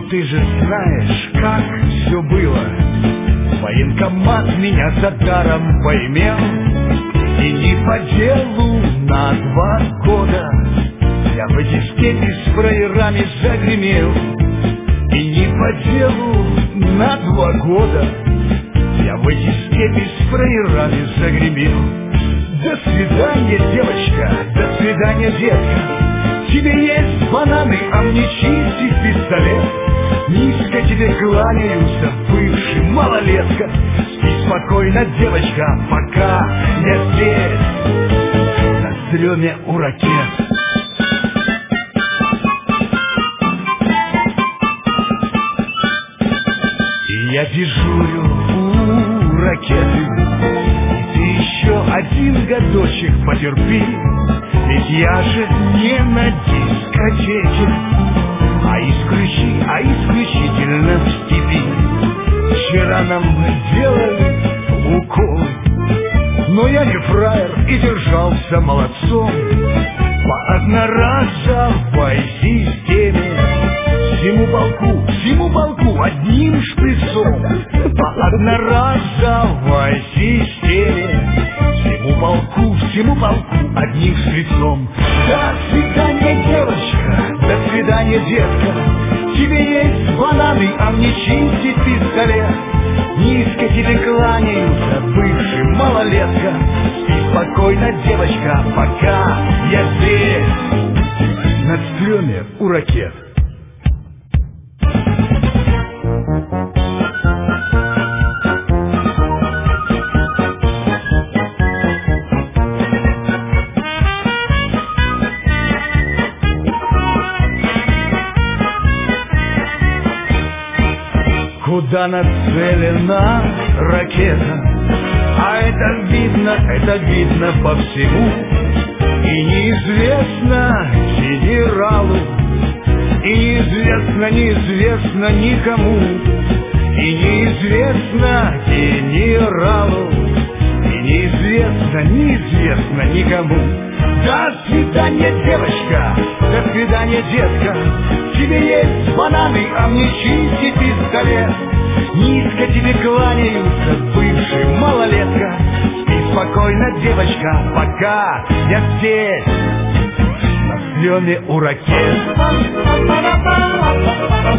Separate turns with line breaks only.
ты же знаешь, как все было. Военкомат меня за даром поимел, и не по делу на 2 года я в эти степи с фраерами загремел. И не по делу на 2 года я в эти степи с фраерами загремел. До свидания, девочка, до свидания, детка. Тебе есть бананы, а мне чистить пистолет. Низко тебе кланяются, бывший малолетка. Спи спокойно, девочка, пока я здесь, на стреме у ракет. И я дежурю у ракеты, и ты еще 1 годочек потерпи. Ведь я же не на дискотеке, а исключительно в степи. Вчера нам делали укол, но я не фраер и держался молодцом. По одноразовой системе всему полку 1 шприцом. По одноразовой системе всему полку 1 шприцом. До свидания, девочка, до свидания, детка. Тебе есть бананы, а мне чистить пистолет. Низко тебе кланяются, бывший малолетка. Спи спокойно, девочка, пока я здесь, на стреме у ракет. Куда нацелена ракета? А это видно по всему. И неизвестно генералу, и неизвестно никому. И неизвестно генералу, и неизвестно никому. До свидания, девочка, до свидания, детка. Тебе есть бананы, а мне чистить пистолет. Низко тебе кланяются, бывший малолетка. Спи спокойно, девочка, пока я здесь, на стреме у ракет.